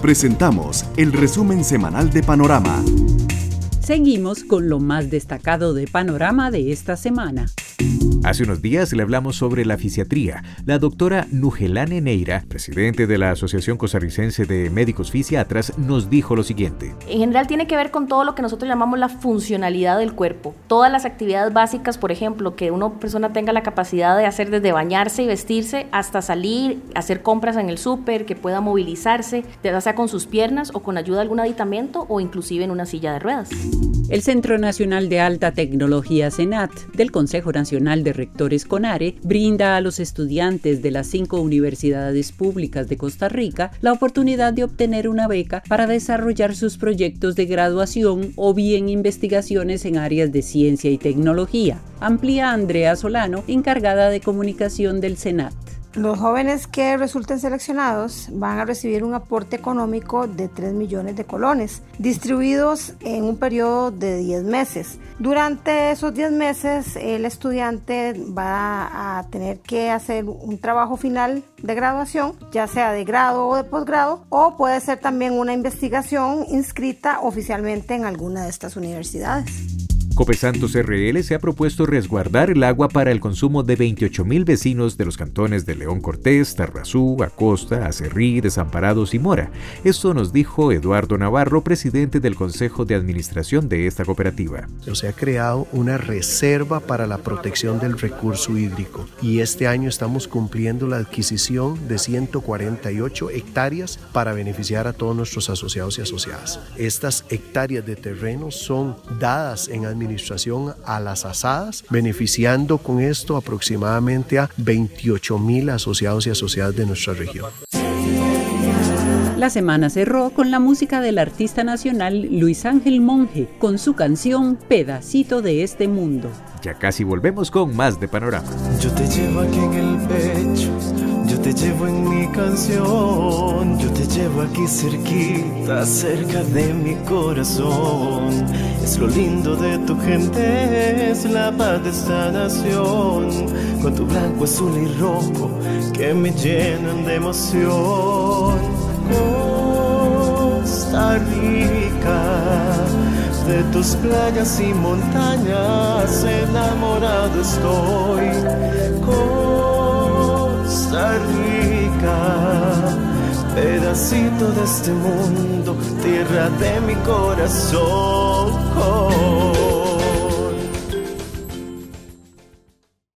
Presentamos el resumen semanal de Panorama. Seguimos con lo más destacado de Panorama de esta semana. Hace unos días le hablamos sobre la fisiatría. La doctora Nugelane Neira, presidente de la Asociación Costarricense de Médicos Fisiatras, nos dijo lo siguiente. En general tiene que ver con todo lo que nosotros llamamos la funcionalidad del cuerpo. Todas las actividades básicas, por ejemplo, que una persona tenga la capacidad de hacer desde bañarse y vestirse hasta salir, hacer compras en el súper, que pueda movilizarse, ya sea con sus piernas o con ayuda de algún aditamento o inclusive en una silla de ruedas. El Centro Nacional de Alta Tecnología CENAT del Consejo Nacional de Rectores CONARE brinda a los estudiantes de las 5 universidades públicas de Costa Rica la oportunidad de obtener una beca para desarrollar sus proyectos de graduación o bien investigaciones en áreas de ciencia y tecnología. Amplía Andrea Solano, encargada de comunicación del CENAT. Los jóvenes que resulten seleccionados van a recibir un aporte económico de 3 millones de colones, distribuidos en un periodo de 10 meses. Durante esos 10 meses, el estudiante va a tener que hacer un trabajo final de graduación, ya sea de grado o de posgrado, o puede ser también una investigación inscrita oficialmente en alguna de estas universidades. Copesantos RL se ha propuesto resguardar el agua para el consumo de 28,000 vecinos de los cantones de León Cortés, Tarrazú, Acosta, Acerrí, Desamparados y Mora. Esto nos dijo Eduardo Navarro, presidente del Consejo de Administración de esta cooperativa. Se ha creado una reserva para la protección del recurso hídrico y este año estamos cumpliendo la adquisición de 148 hectáreas para beneficiar a todos nuestros asociados y asociadas. Estas hectáreas de terreno son dadas en administración a las asadas, beneficiando con esto aproximadamente a 28,000 asociados y asociadas de nuestra región. La semana cerró con la música del artista nacional Luis Ángel Monge, con su canción Pedacito de este mundo. Ya casi volvemos con más de Panorama. Yo te llevo aquí en el pecho, yo te llevo en mi canción, yo te llevo aquí cerquita, cerca de mi corazón. Es lo lindo de tu gente, es la paz de esta nación, con tu blanco, azul y rojo que me llenan de emoción. Costa Rica, de tus playas y montañas enamorado estoy. Costa Rica, pedacito de este mundo, tierra de mi corazón.